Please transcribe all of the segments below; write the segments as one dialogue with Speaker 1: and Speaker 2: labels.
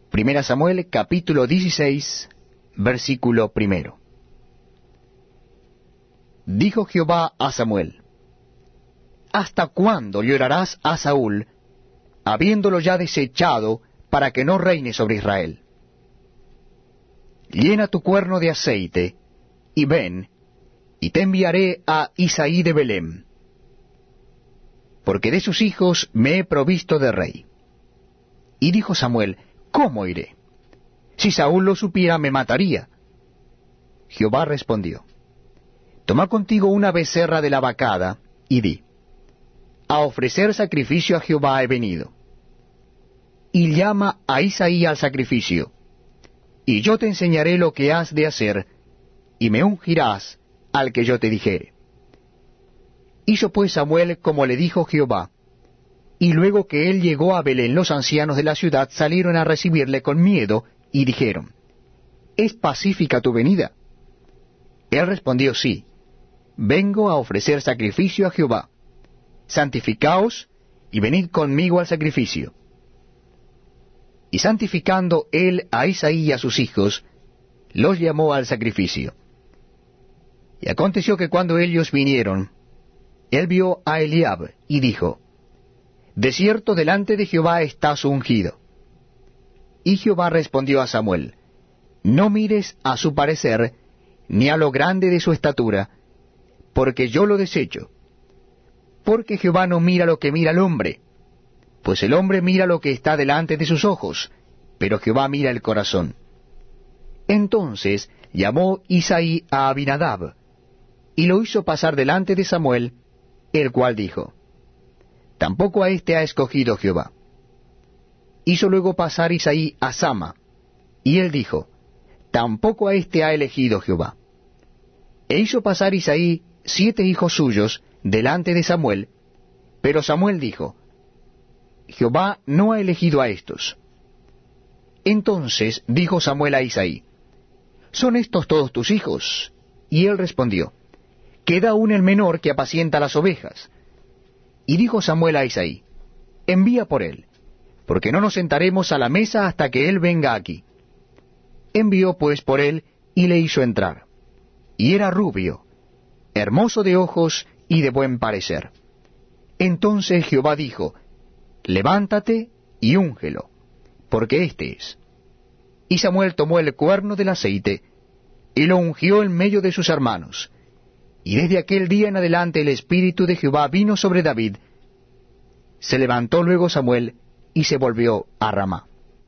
Speaker 1: Primera Samuel, capítulo 16, versículo 1. Dijo Jehová a Samuel: ¿Hasta cuándo llorarás a Saúl, habiéndolo ya desechado, para que no reine sobre Israel? Llena tu cuerno de aceite, y ven, y te enviaré a Isaí de Belem, porque de sus hijos me he provisto de rey. Y dijo Samuel: ¿Cómo iré? Si Saúl lo supiera, me mataría. Jehová respondió: Toma contigo una becerra de la vacada, y di: A ofrecer sacrificio a Jehová he venido. Y llama a Isaí al sacrificio, y yo te enseñaré lo que has de hacer, y me ungirás al que yo te dijere. Hizo pues Samuel como le dijo Jehová, y luego que él llegó a Belén, los ancianos de la ciudad salieron a recibirle con miedo, y dijeron: ¿Es pacífica tu venida? Él respondió: Sí, vengo a ofrecer sacrificio a Jehová. Santificaos, y venid conmigo al sacrificio. Y santificando él a Isaí y a sus hijos, los llamó al sacrificio. Y aconteció que cuando ellos vinieron, él vio a Eliab, y dijo: De cierto delante de Jehová está su ungido. Y Jehová respondió a Samuel: No mires a su parecer, ni a lo grande de su estatura, porque yo lo desecho. Porque Jehová no mira lo que mira el hombre, pues el hombre mira lo que está delante de sus ojos, pero Jehová mira el corazón. Entonces llamó Isaí a Abinadab, y lo hizo pasar delante de Samuel, el cual dijo: Tampoco a éste ha escogido Jehová. Hizo luego pasar Isaí a Sama, y él dijo: Tampoco a éste ha elegido Jehová. E hizo pasar Isaí 7 hijos suyos delante de Samuel, pero Samuel dijo: Jehová no ha elegido a estos. Entonces dijo Samuel a Isaí: ¿Son estos todos tus hijos? Y él respondió: Queda aún el menor que apacienta las ovejas. Y dijo Samuel a Isaí: Envía por él, porque no nos sentaremos a la mesa hasta que él venga aquí. Envió pues por él, y le hizo entrar. Y era rubio, hermoso de ojos y de buen parecer. Entonces Jehová dijo: Levántate y úngelo, porque éste es. Y Samuel tomó el cuerno del aceite, y lo ungió en medio de sus hermanos. Y desde aquel día en adelante el Espíritu de Jehová vino sobre David. Se levantó luego Samuel, y se volvió a Ramá.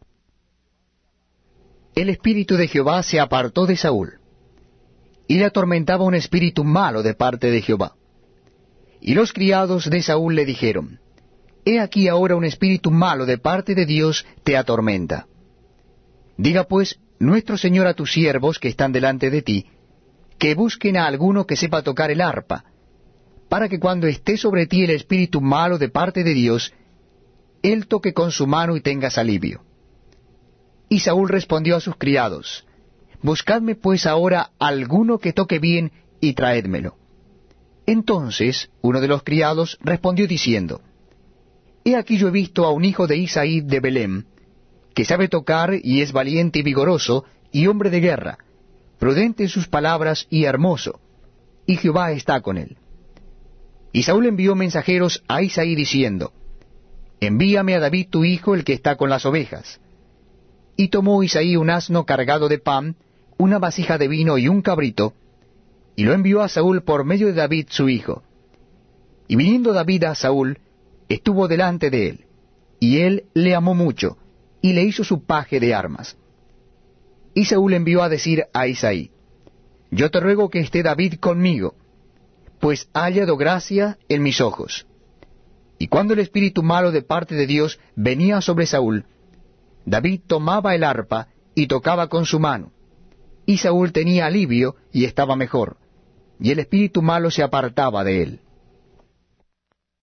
Speaker 1: El Espíritu de Jehová se apartó de Saúl, y le atormentaba un espíritu malo de parte de Jehová. Y los criados de Saúl le dijeron: He aquí ahora un espíritu malo de parte de Dios te atormenta. Diga pues nuestro Señor a tus siervos que están delante de ti, que busquen a alguno que sepa tocar el arpa, para que cuando esté sobre ti el espíritu malo de parte de Dios, él toque con su mano y tengas alivio. Y Saúl respondió a sus criados: Buscadme pues ahora alguno que toque bien, y traédmelo. Entonces uno de los criados respondió diciendo: He aquí yo he visto a un hijo de Isaí de Belem, que sabe tocar y es valiente y vigoroso, y hombre de guerra, prudente en sus palabras y hermoso, y Jehová está con él. Y Saúl envió mensajeros a Isaí diciendo: Envíame a David tu hijo, el que está con las ovejas. Y tomó Isaí un asno cargado de pan, una vasija de vino y un cabrito, y lo envió a Saúl por medio de David su hijo. Y viniendo David a Saúl, estuvo delante de él, y él le amó mucho, y le hizo su paje de armas. Y Saúl envió a decir a Isaí: Yo te ruego que esté David conmigo, pues ha hallado gracia en mis ojos. Y cuando el espíritu malo de parte de Dios venía sobre Saúl, David tomaba el arpa y tocaba con su mano, y Saúl tenía alivio y estaba mejor, y el espíritu malo se apartaba de él.